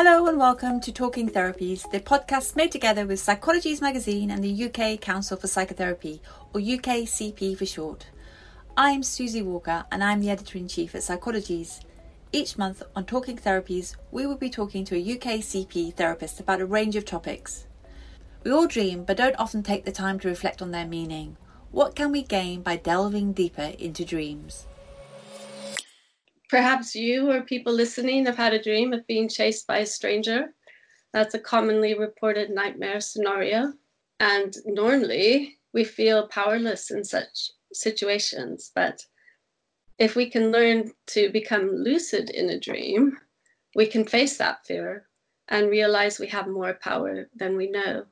Hello and welcome to Talking Therapies, the podcast made together with Psychologies Magazine and the UK Council for Psychotherapy, or UKCP for short. I'm Susie Walker and I'm the Editor-in-Chief at Psychologies. Each month on Talking Therapies, we will be talking to a UKCP therapist about a range of topics. We all dream but don't often take the time to reflect on their meaning. What can we gain by delving deeper into dreams? Perhaps you or people listening have had a dream of being chased by a stranger. That's a commonly reported nightmare scenario. And normally we feel powerless in such situations. But if we can learn to become lucid in a dream, we can face that fear and realize we have more power than we know.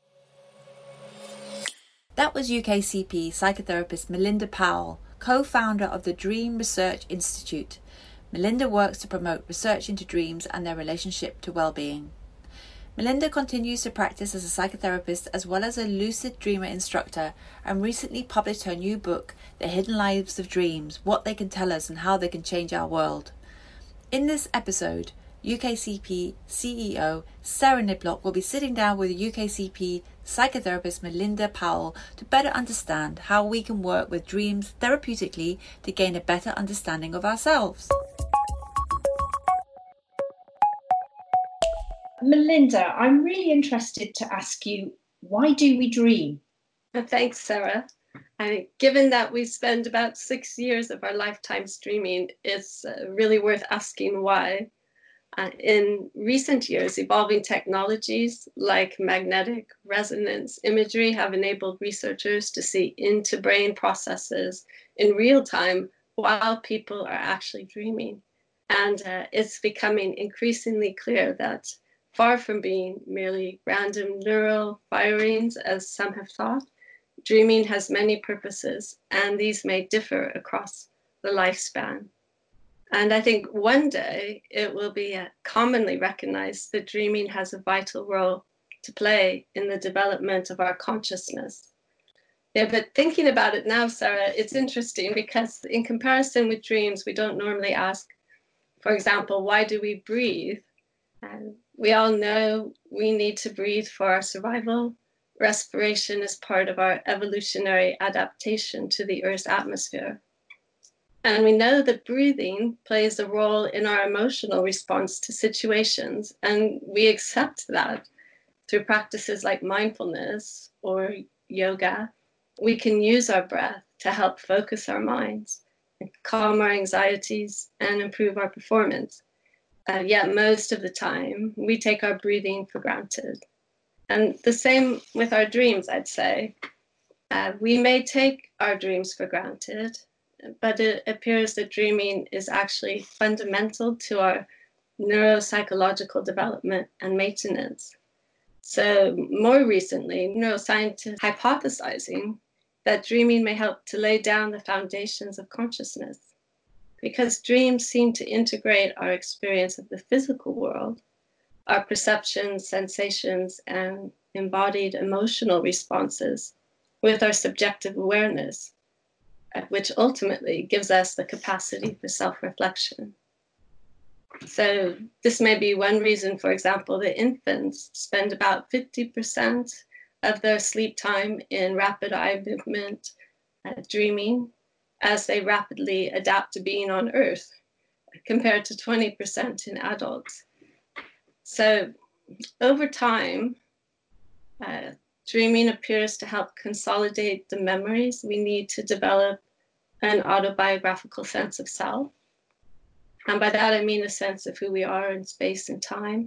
That was UKCP psychotherapist Melinda Powell, co-founder of the Dream Research Institute. Melinda works to promote research into dreams and their relationship to well-being. Melinda continues to practice as a psychotherapist as well as a lucid dreamer instructor and recently published her new book, The Hidden Lives of Dreams, What They Can Tell Us and How They Can Change Our World. In this episode, UKCP CEO Sarah Niblock will be sitting down with UKCP psychotherapist Melinda Powell to better understand how we can work with dreams therapeutically to gain a better understanding of ourselves. Melinda, I'm really interested to ask you, why do we dream? Thanks, Sarah. Given that we spend about 6 years of our lifetimes dreaming, it's really worth asking why. In recent years, evolving technologies like magnetic resonance imagery have enabled researchers to see into brain processes in real time while people are actually dreaming. And it's becoming increasingly clear that far from being merely random neural firings, as some have thought, dreaming has many purposes, and these may differ across the lifespan. And I think one day it will be commonly recognized that dreaming has a vital role to play in the development of our consciousness. Yeah, but thinking about it now, Sarah, it's interesting because in comparison with dreams, we don't normally ask, for example, why do we breathe? And we all know we need to breathe for our survival. Respiration is part of our evolutionary adaptation to the Earth's atmosphere. And we know that breathing plays a role in our emotional response to situations, and we accept that through practices like mindfulness or yoga. We can use our breath to help focus our minds, and calm our anxieties, and improve our performance. Yet most of the time, we take our breathing for granted. And the same with our dreams, I'd say. We may take our dreams for granted, but it appears that dreaming is actually fundamental to our neuropsychological development and maintenance. So more recently, neuroscientists are hypothesizing that dreaming may help to lay down the foundations of consciousness, because dreams seem to integrate our experience of the physical world, our perceptions, sensations, and embodied emotional responses with our subjective awareness, which ultimately gives us the capacity for self-reflection. So this may be one reason, for example, that infants spend about 50% of their sleep time in rapid eye movement, dreaming, as they rapidly adapt to being on Earth, compared to 20% in adults. So over time, dreaming appears to help consolidate the memories we need to develop an autobiographical sense of self. And by that, I mean a sense of who we are in space and time.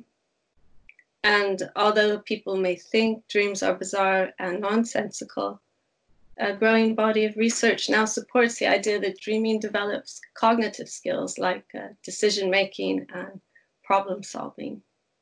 And although people may think dreams are bizarre and nonsensical, a growing body of research now supports the idea that dreaming develops cognitive skills like decision-making and problem-solving.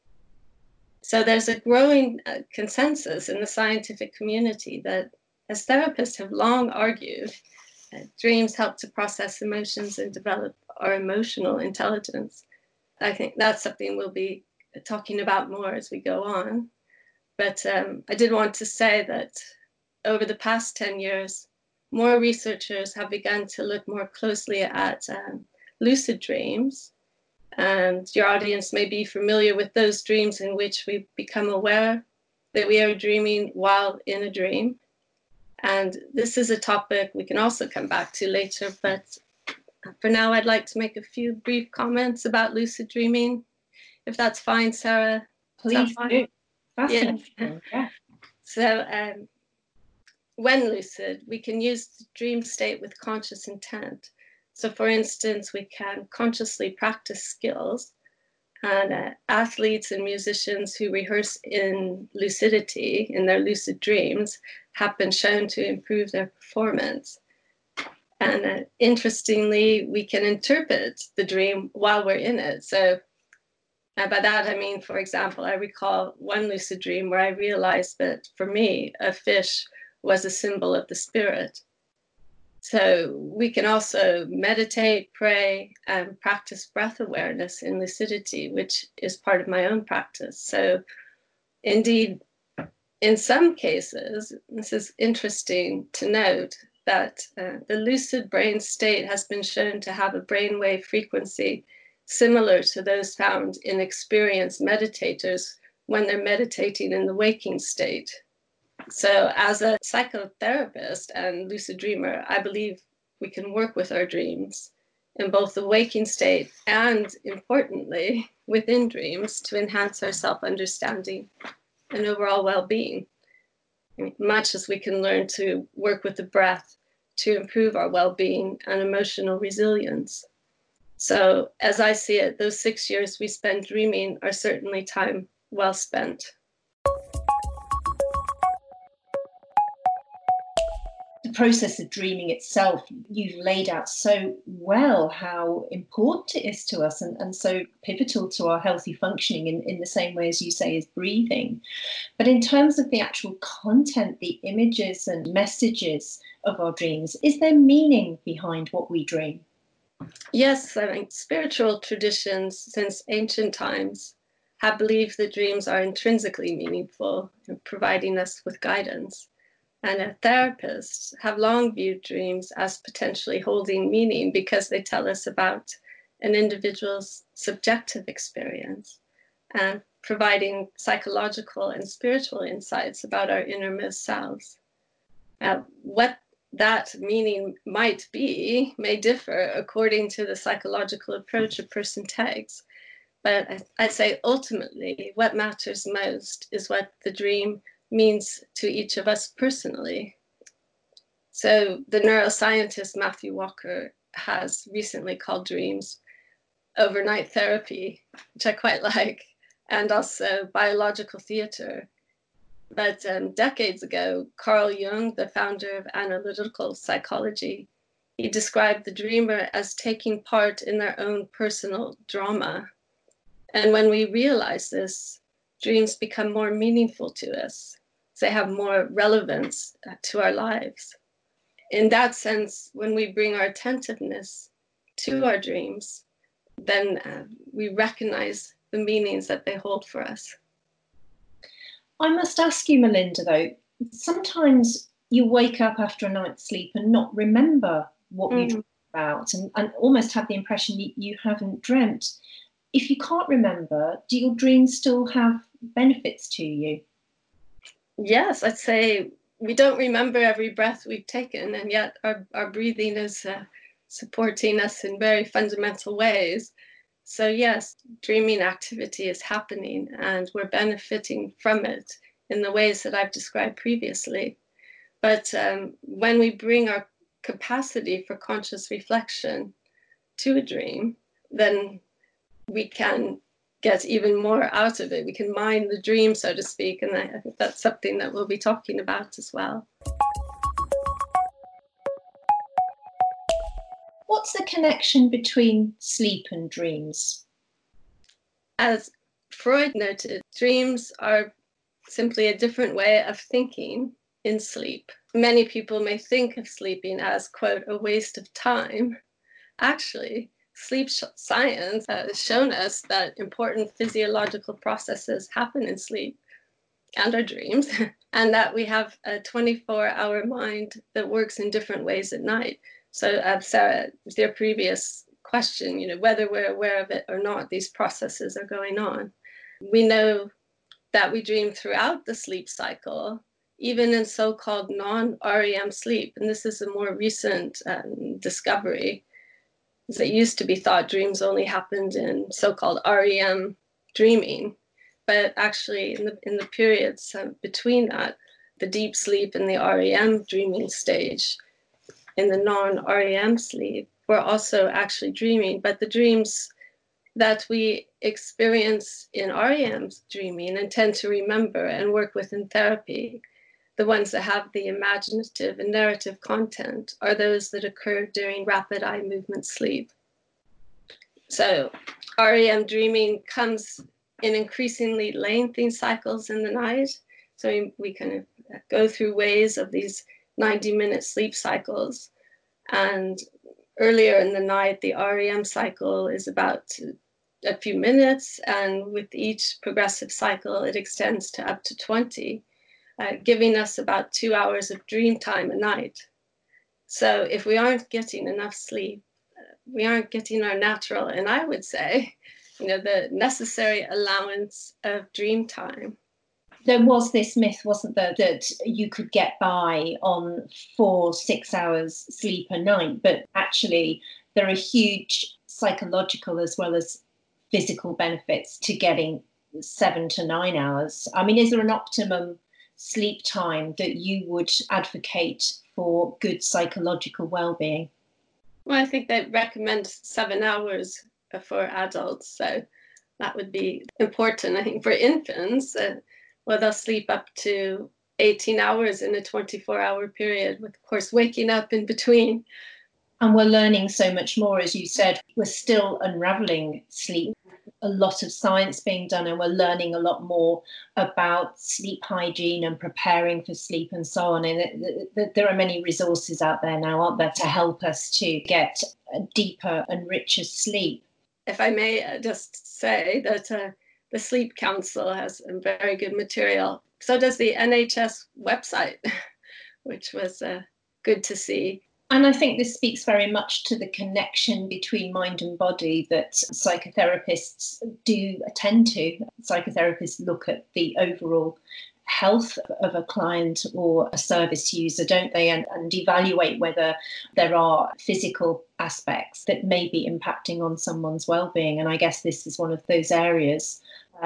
So there's a growing consensus in the scientific community that, as therapists have long argued, dreams help to process emotions and develop our emotional intelligence. I think that's something we'll be talking about more as we go on. But I did want to say that over the past 10 years, more researchers have begun to look more closely at lucid dreams And your audience may be familiar with those dreams in which we become aware that we are dreaming while in a dream. And this is a topic we can also come back to later, but for now, I'd like to make a few brief comments about lucid dreaming, if that's fine, Sarah. Please do. Fascinating. Yeah. So when lucid, we can use the dream state with conscious intent. So for instance, we can consciously practice skills, and athletes and musicians who rehearse in lucidity, in their lucid dreams, have been shown to improve their performance. And interestingly, we can interpret the dream while we're in it. So by that, I mean, for example, I recall one lucid dream where I realized that for me, a fish was a symbol of the spirit. So we can also meditate, pray, and practice breath awareness in lucidity, which is part of my own practice. So indeed, in some cases, this is interesting to note, that the lucid brain state has been shown to have a brainwave frequency similar to those found in experienced meditators when they're meditating in the waking state. So as a psychotherapist and lucid dreamer, I believe we can work with our dreams in both the waking state and, importantly, within dreams to enhance our self-understanding and overall well-being, much as we can learn to work with the breath to improve our well-being and emotional resilience. So as I see it, those 6 years we spend dreaming are certainly time well spent. The process of dreaming itself, you've laid out so well how important it is to us and so pivotal to our healthy functioning in the same way as you say as breathing. But in terms of the actual content, the images and messages of our dreams, is there meaning behind what we dream? Yes, I mean, spiritual traditions since ancient times have believed that dreams are intrinsically meaningful, providing us with guidance. And therapists have long viewed dreams as potentially holding meaning because they tell us about an individual's subjective experience and providing psychological and spiritual insights about our innermost selves. What that meaning might be may differ according to the psychological approach a person takes. But I'd say ultimately what matters most is what the dream means to each of us personally. So the neuroscientist Matthew Walker has recently called dreams overnight therapy, which I quite like, and also biological theater. But decades ago, Carl Jung, the founder of analytical psychology, he described the dreamer as taking part in their own personal drama. And when we realize this, dreams become more meaningful to us. They have more relevance to our lives. In that sense, when we bring our attentiveness to our dreams, then we recognize the meanings that they hold for us. I must ask you, Melinda, though, sometimes you wake up after a night's sleep and not remember what you dreamt about and almost have the impression that you haven't dreamt. If you can't remember, do your dreams still have benefits to you? Yes, I'd say we don't remember every breath we've taken, and yet our breathing is supporting us in very fundamental ways. So yes, dreaming activity is happening and we're benefiting from it in the ways that I've described previously. But when we bring our capacity for conscious reflection to a dream, then we can get even more out of it. We can mine the dream, so to speak, and I think that's something that we'll be talking about as well. What's the connection between sleep and dreams? As Freud noted, dreams are simply a different way of thinking in sleep. Many people may think of sleeping as, quote, a waste of time. Actually, sleep science has shown us that important physiological processes happen in sleep and our dreams, and that we have a 24-hour mind that works in different ways at night. So Sarah, with your previous question, whether we're aware of it or not, these processes are going on. We know that we dream throughout the sleep cycle, even in so-called non-REM sleep. And this is a more recent discovery. It used to be thought dreams only happened in so-called REM dreaming, but actually in the periods between that, the deep sleep and the REM dreaming stage, in the non-REM sleep, we're also actually dreaming. But the dreams that we experience in REM dreaming and tend to remember and work with in therapy, the ones that have the imaginative and narrative content, are those that occur during rapid eye movement sleep. So REM dreaming comes in increasingly lengthy cycles in the night. So we kind of go through waves of these 90-minute sleep cycles. And earlier in the night, the REM cycle is about a few minutes, and with each progressive cycle, it extends to up to 20, giving us about 2 hours of dream time a night. So if we aren't getting enough sleep, we aren't getting our natural, and I would say, the necessary allowance of dream time. There was this myth, wasn't there, that you could get by on 4-6 hours sleep a night, but actually there are huge psychological as well as physical benefits to getting 7 to 9 hours. I mean, is there an optimum sleep time that you would advocate for good psychological well-being? Well, I think they recommend 7 hours for adults, so that would be important. I think for infants, they'll sleep up to 18 hours in a 24-hour period, with, of course, waking up in between. And we're learning so much more, as you said. We're still unraveling sleep. A lot of science being done, and we're learning a lot more about sleep hygiene and preparing for sleep and so on. And there are many resources out there now, aren't there, to help us to get a deeper and richer sleep. If I may just say that the Sleep Council has very good material. So does the NHS website, which was good to see. And I think this speaks very much to the connection between mind and body that psychotherapists do attend to. Psychotherapists look at the overall health of a client or a service user, don't they? And evaluate whether there are physical aspects that may be impacting on someone's well-being. And I guess this is one of those areas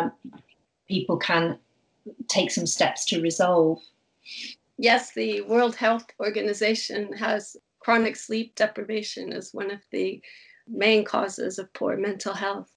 people can take some steps to resolve. Yes, the World Health Organization has chronic sleep deprivation as one of the main causes of poor mental health.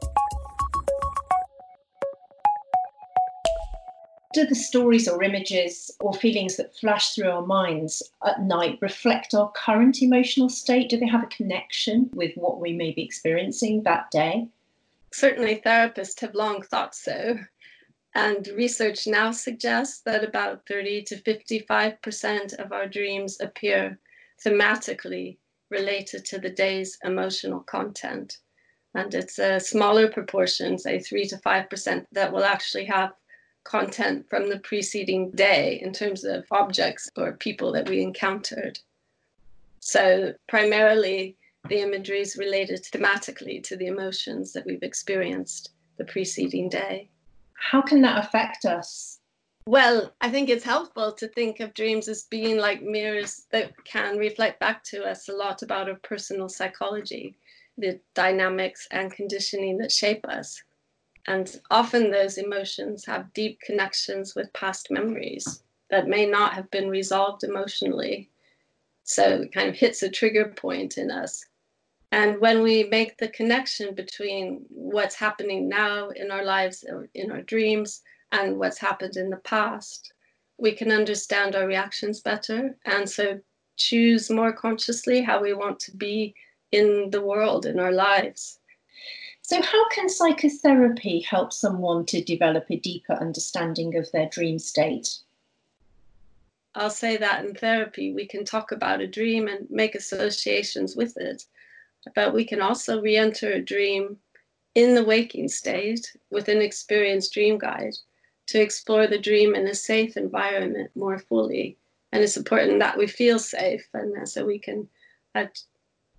Do the stories or images or feelings that flash through our minds at night reflect our current emotional state? Do they have a connection with what we may be experiencing that day? Certainly, therapists have long thought so. And research now suggests that about 30 to 55% of our dreams appear thematically related to the day's emotional content. And it's a smaller proportion, say 3 to 5%, that will actually have content from the preceding day in terms of objects or people that we encountered. So primarily, the imagery is related thematically to the emotions that we've experienced the preceding day. How can that affect us? Well, I think it's helpful to think of dreams as being like mirrors that can reflect back to us a lot about our personal psychology, the dynamics and conditioning that shape us. And often those emotions have deep connections with past memories that may not have been resolved emotionally. So it kind of hits a trigger point in us. And when we make the connection between what's happening now in our lives or in our dreams and what's happened in the past, we can understand our reactions better, and so choose more consciously how we want to be in the world, in our lives. So how can psychotherapy help someone to develop a deeper understanding of their dream state? I'll say that in therapy, we can talk about a dream and make associations with it, but we can also re-enter a dream in the waking state with an experienced dream guide to explore the dream in a safe environment more fully. And it's important that we feel safe, and so we can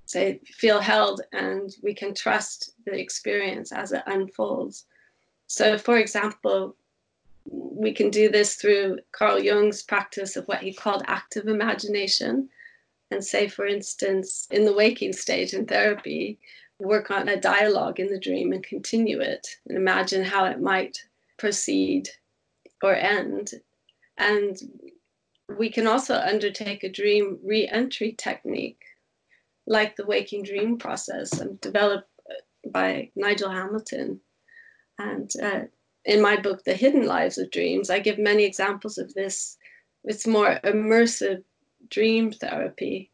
say, feel held, and we can trust the experience as it unfolds. So, for example, we can do this through Carl Jung's practice of what he called active imagination. And say, for instance, in the waking stage in therapy, work on a dialogue in the dream and continue it and imagine how it might proceed or end. And we can also undertake a dream re-entry technique, like the waking dream process, developed by Nigel Hamilton. And in my book, The Hidden Lives of Dreams, I give many examples of this. It's more immersive dream therapy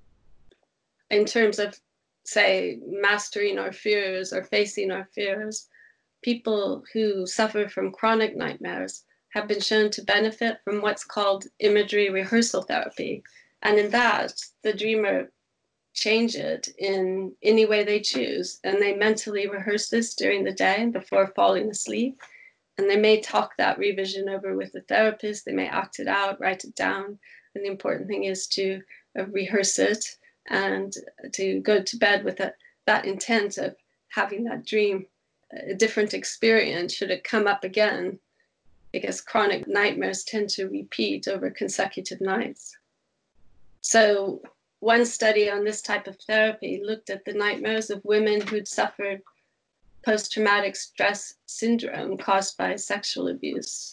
in terms of, say, mastering our fears or facing our fears. People who suffer from chronic nightmares have been shown to benefit from what's called imagery rehearsal therapy. And in that, the dreamer change it in any way they choose. And they mentally rehearse this during the day and before falling asleep. And they may talk that revision over with the therapist. They may act it out, write it down. And the important thing is to rehearse it and to go to bed with that intent of having that dream a different experience should it come up again, because chronic nightmares tend to repeat over consecutive nights. So one study on this type of therapy looked at the nightmares of women who'd suffered post-traumatic stress syndrome caused by sexual abuse.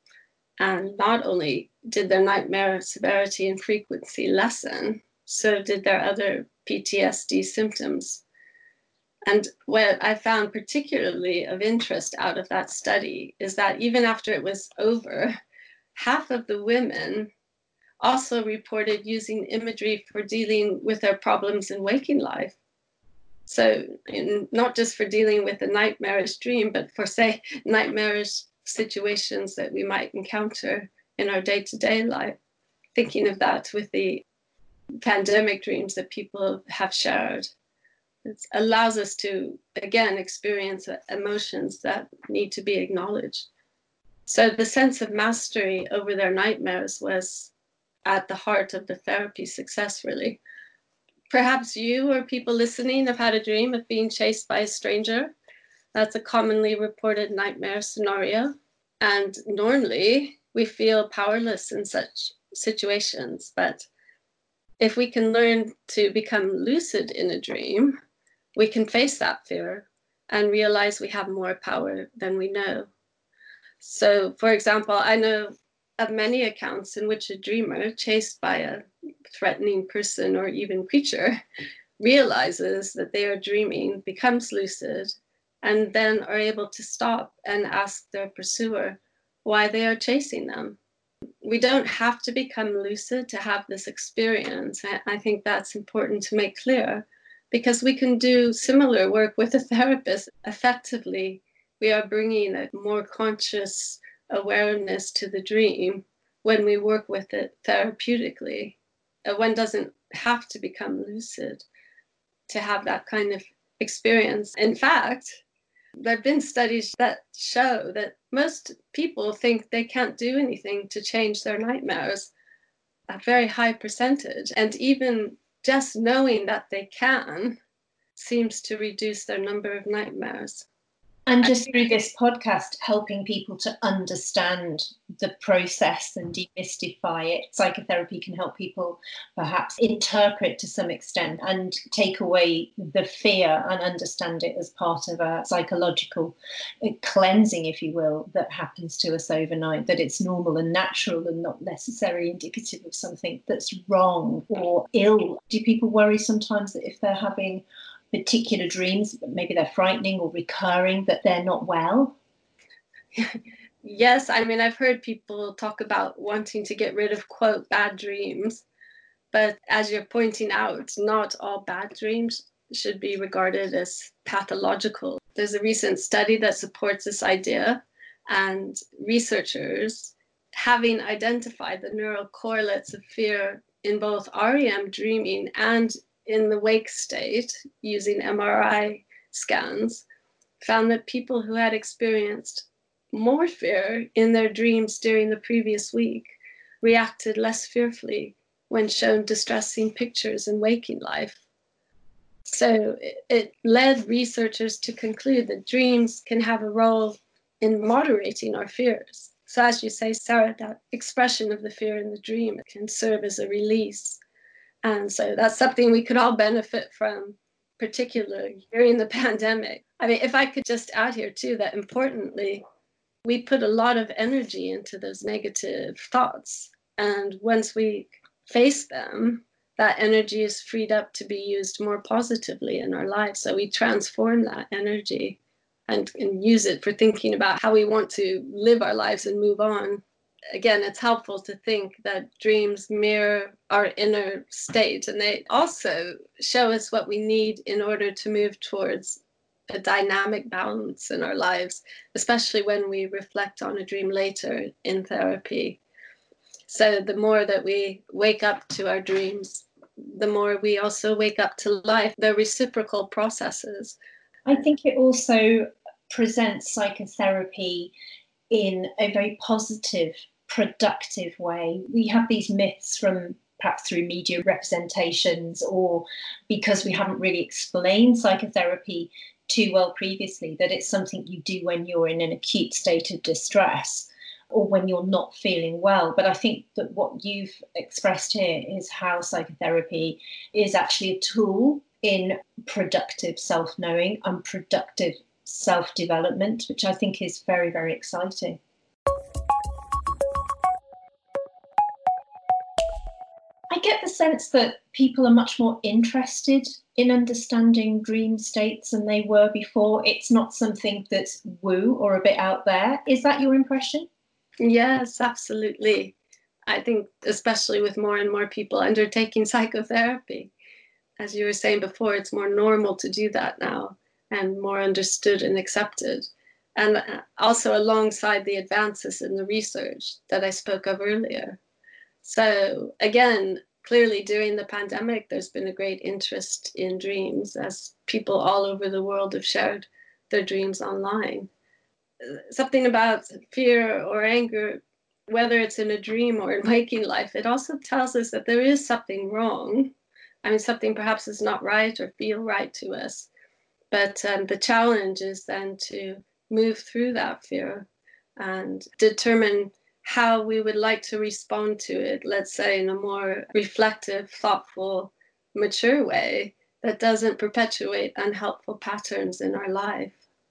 And not only did their nightmare severity and frequency lessen, so did their other PTSD symptoms. And what I found particularly of interest out of that study is that even after it was over, half of the women also reported using imagery for dealing with their problems in waking life. So not just for dealing with a nightmarish dream, but for, say, nightmarish situations that we might encounter in our day-to-day life. Thinking of that with the pandemic dreams that people have shared. It allows us to, again, experience emotions that need to be acknowledged. So the sense of mastery over their nightmares was at the heart of the therapy success, really. Perhaps you or people listening have had a dream of being chased by a stranger. That's a commonly reported nightmare scenario. And normally we feel powerless in such situations. But if we can learn to become lucid in a dream, we can face that fear and realize we have more power than we know. So, for example, I know of many accounts in which a dreamer chased by a threatening person or even creature realizes that they are dreaming, becomes lucid, and then are able to stop and ask their pursuer why they are chasing them. We don't have to become lucid to have this experience. I think that's important to make clear, because we can do similar work with a therapist effectively. We are bringing a more conscious awareness to the dream when we work with it therapeutically. One doesn't have to become lucid to have that kind of experience. In fact, there have been studies that show that most people think they can't do anything to change their nightmares, a very high percentage. And even just knowing that they can seems to reduce their number of nightmares. And just through this podcast, helping people to understand the process and demystify it. Psychotherapy can help people perhaps interpret to some extent and take away the fear and understand it as part of a psychological cleansing, if you will, that happens to us overnight, that it's normal and natural and not necessarily indicative of something that's wrong or ill. Do people worry sometimes that if they're having particular dreams, maybe they're frightening or recurring, that they're not well? Yes, I mean, I've heard people talk about wanting to get rid of, quote, bad dreams. But as you're pointing out, not all bad dreams should be regarded as pathological. There's a recent study that supports this idea, and researchers, having identified the neural correlates of fear in both REM dreaming and in the wake state using MRI scans, found that people who had experienced more fear in their dreams during the previous week reacted less fearfully when shown distressing pictures in waking life. So it led researchers to conclude that dreams can have a role in moderating our fears. So as you say, Sarah, that expression of the fear in the dream can serve as a release. And so that's something we could all benefit from, particularly during the pandemic. I mean, if I could just add here too, that importantly, we put a lot of energy into those negative thoughts. And once we face them, that energy is freed up to be used more positively in our lives. So we transform that energy and use it for thinking about how we want to live our lives and move on. Again, it's helpful to think that dreams mirror our inner state, and they also show us what we need in order to move towards a dynamic balance in our lives, especially when we reflect on a dream later in therapy. So the more that we wake up to our dreams, the more we also wake up to life. They're reciprocal processes. I think it also presents psychotherapy in a very positive, productive way. We have these myths from perhaps through media representations, or because we haven't really explained psychotherapy too well previously, that it's something you do when you're in an acute state of distress or when you're not feeling well. But I think that what you've expressed here is how psychotherapy is actually a tool in productive self-knowing and productive self-development, which I think is very, very exciting. I get the sense that people are much more interested in understanding dream states than they were before. It's not something that's woo or a bit out there. Is that your impression? Yes, absolutely. I think especially with more and more people undertaking psychotherapy, as you were saying before, it's more normal to do that now and more understood and accepted. And also alongside the advances in the research that I spoke of earlier. So again, clearly during the pandemic, there's been a great interest in dreams as people all over the world have shared their dreams online. Something about fear or anger, whether it's in a dream or in waking life, it also tells us that there is something wrong. I mean, something perhaps is not right or feel right to us. But the challenge is then to move through that fear and determine how we would like to respond to it, let's say in a more reflective, thoughtful, mature way that doesn't perpetuate unhelpful patterns in our life.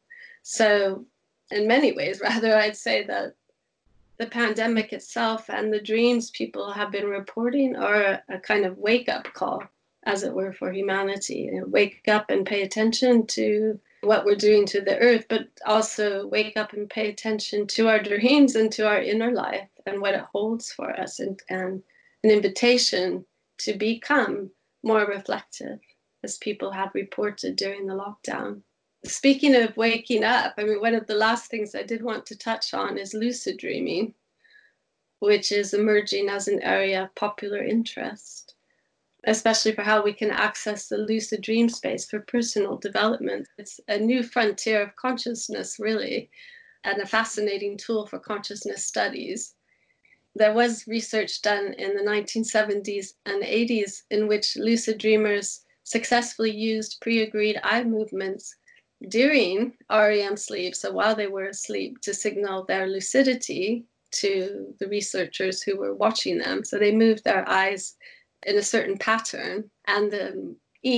So in many ways, rather, I'd say that the pandemic itself and the dreams people have been reporting are a kind of wake-up call, as it were, for humanity. Wake up and pay attention to what we're doing to the earth, but also wake up and pay attention to our dreams and to our inner life and what it holds for us, and an invitation to become more reflective, as people have reported during the lockdown. Speaking of waking up, I mean, one of the last things I did want to touch on is lucid dreaming, which is emerging as an area of popular interest, especially for how we can access the lucid dream space for personal development. It's a new frontier of consciousness, really, and a fascinating tool for consciousness studies. There was research done in the 1970s and 80s in which lucid dreamers successfully used pre-agreed eye movements during REM sleep, so while they were asleep, to signal their lucidity to the researchers who were watching them. So they moved their eyes in a certain pattern, and the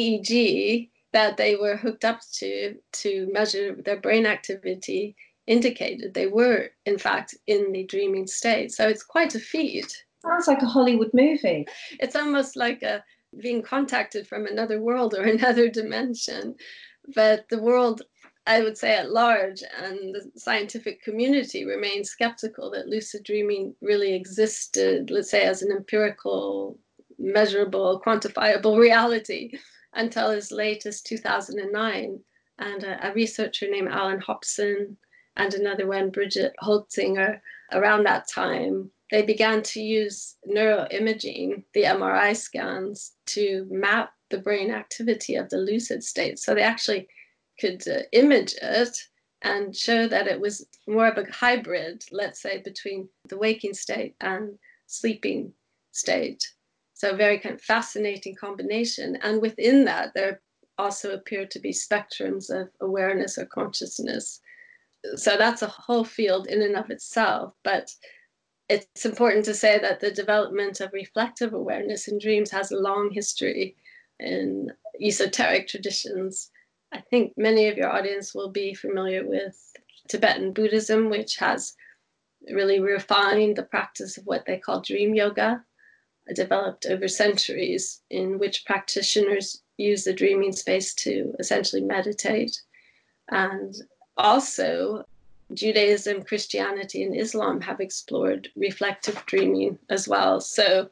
EEG that they were hooked up to measure their brain activity indicated they were, in fact, in the dreaming state. So it's quite a feat. Sounds like a Hollywood movie. It's almost like being contacted from another world or another dimension. But the world, I would say at large, and the scientific community remains skeptical that lucid dreaming really existed, let's say, as an empirical, measurable, quantifiable reality until as late as 2009. And a researcher named Alan Hobson and another one, Bridget Holtzinger, around that time, they began to use neuroimaging, the MRI scans, to map the brain activity of the lucid state. So they actually could image it and show that it was more of a hybrid, let's say, between the waking state and sleeping state. So a very kind of fascinating combination. And within that, there are also appear to be spectrums of awareness or consciousness. So that's a whole field in and of itself. But it's important to say that the development of reflective awareness in dreams has a long history in esoteric traditions. I think many of your audience will be familiar with Tibetan Buddhism, which has really refined the practice of what they call dream yoga, developed over centuries, in which practitioners use the dreaming space to essentially meditate. And also, Judaism, Christianity, and Islam have explored reflective dreaming as well. So,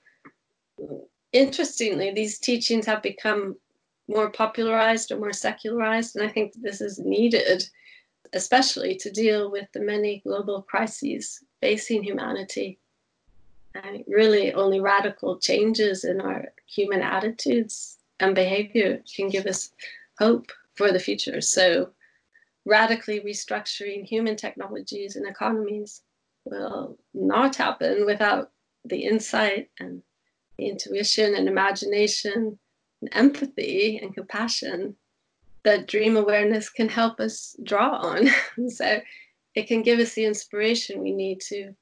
interestingly, these teachings have become more popularized or more secularized, and I think this is needed, especially to deal with the many global crises facing humanity. And really, only radical changes in our human attitudes and behavior can give us hope for the future. So, radically restructuring human technologies and economies will not happen without the insight and the intuition and imagination and empathy and compassion that dream awareness can help us draw on. So it can give us the inspiration we need to,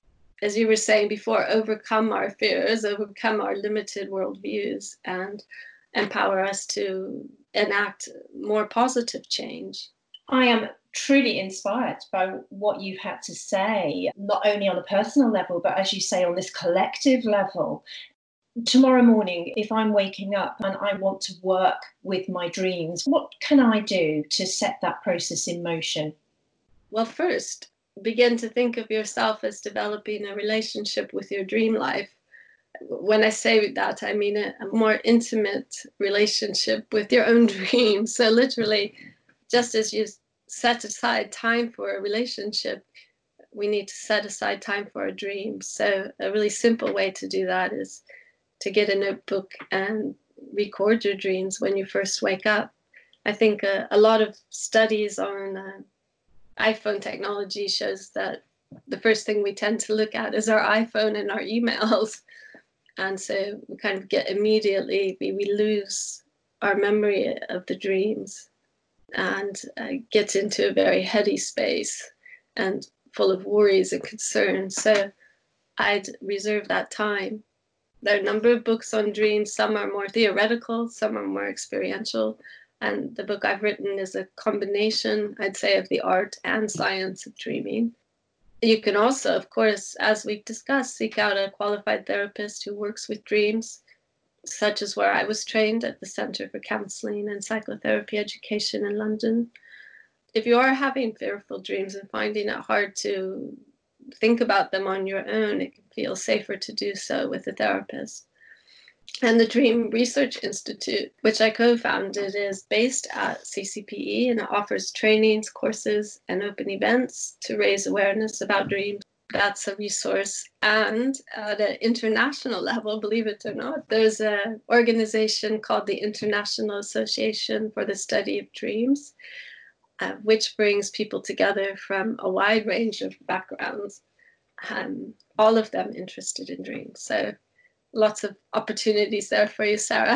as you were saying before, overcome our fears, overcome our limited worldviews, and empower us to enact more positive change. I am truly inspired by what you've had to say, not only on a personal level, but as you say, on this collective level. Tomorrow morning, if I'm waking up and I want to work with my dreams, what can I do to set that process in motion? Well, first, begin to think of yourself as developing a relationship with your dream life. When I say that, I mean a more intimate relationship with your own dreams. So literally, just as you set aside time for a relationship, we need to set aside time for our dreams. So a really simple way to do that is to get a notebook and record your dreams when you first wake up. I think a lot of studies on iPhone technology shows that the first thing we tend to look at is our iPhone and our emails. And so we kind of get immediately, we lose our memory of the dreams and get into a very heady space and full of worries and concerns. So I'd reserve that time. There are a number of books on dreams. Some are more theoretical, some are more experiential. And the book I've written is a combination, I'd say, of the art and science of dreaming. You can also, of course, as we've discussed, seek out a qualified therapist who works with dreams, such as where I was trained at the Centre for Counselling and Psychotherapy Education in London. If you are having fearful dreams and finding it hard to think about them on your own, it can feel safer to do so with a therapist. And the Dream Research Institute, which I co-founded, is based at CCPE, and it offers trainings, courses, and open events to raise awareness about dreams. That's a resource. And at an international level, believe it or not, there's an organization called the International Association for the Study of Dreams, which brings people together from a wide range of backgrounds, all of them interested in dreams. So lots of opportunities there for you, Sarah.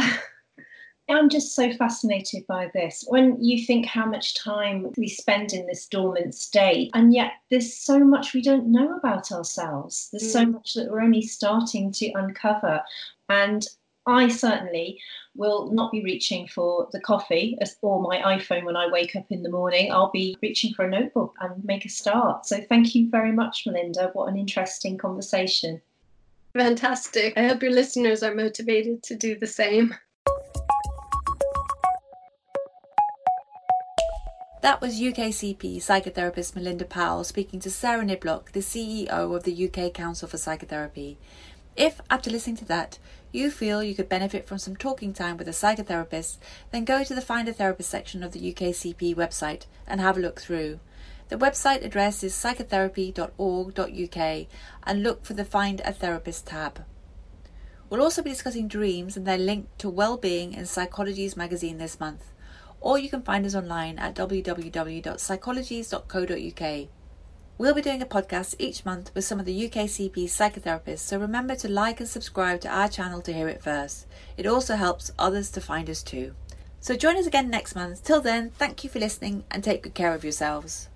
I'm just so fascinated by this. When you think how much time we spend in this dormant state, and yet there's so much we don't know about ourselves. There's so much that we're only starting to uncover. And I certainly will not be reaching for the coffee or my iPhone when I wake up in the morning. I'll be reaching for a notebook and make a start. So thank you very much, Melinda. What an interesting conversation. Fantastic. I hope your listeners are motivated to do the same. That was UKCP psychotherapist Melinda Powell speaking to Sarah Niblock, the CEO of the UK Council for Psychotherapy. If, after listening to that, you feel you could benefit from some talking time with a psychotherapist, then go to the Find a Therapist section of the UKCP website and have a look through. The website address is psychotherapy.org.uk and look for the Find a Therapist tab. We'll also be discussing dreams and their link to well-being in Psychologies magazine this month, or you can find us online at www.psychologies.co.uk. We'll be doing a podcast each month with some of the UKCP psychotherapists, so remember to like and subscribe to our channel to hear it first. It also helps others to find us too. So join us again next month. Till then, thank you for listening and take good care of yourselves.